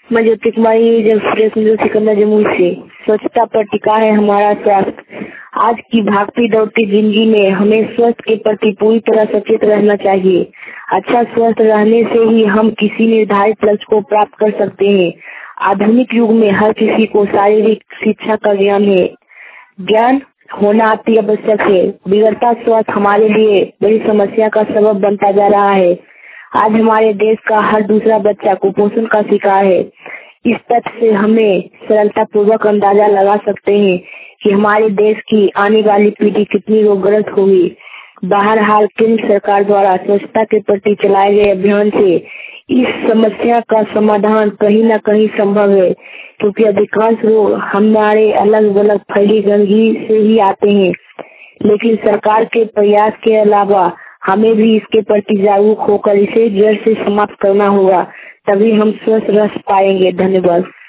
मैं ज्योति कुमारी सिकंदर जमुई से। स्वच्छता पर टिका है हमारा स्वास्थ्य। आज की भागती दौड़ती जिंदगी में हमें स्वास्थ्य के प्रति पूरी तरह सचेत रहना चाहिए। अच्छा स्वस्थ रहने से ही हम किसी निर्धारित लक्ष्य को प्राप्त कर सकते हैं। आधुनिक युग में हर किसी को शारीरिक शिक्षा का ज्ञान होना अति आवश्यक है। बिगड़ता स्वास्थ्य हमारे लिए बड़ी समस्या का सबब बनता जा रहा है। आज हमारे देश का हर दूसरा बच्चा कुपोषण का शिकार है। इस तथ्य से हमें सरलता पूर्वक अंदाजा लगा सकते हैं कि हमारे देश की आने वाली पीढ़ी कितनी रोगग्रस्त होगी। बहरहाल केंद्र सरकार द्वारा स्वच्छता के प्रति चलाए गए अभियान से इस समस्या का समाधान कहीं न कहीं संभव है, क्योंकि अधिकांश रोग हमारे अलग अलग फैली गंदगी से ही आते हैं। लेकिन सरकार के प्रयास के अलावा हमें भी इसके प्रति जागरूक होकर इसे जड़ से समाप्त करना होगा, तभी हम स्वस्थ रह पाएंगे। धन्यवाद।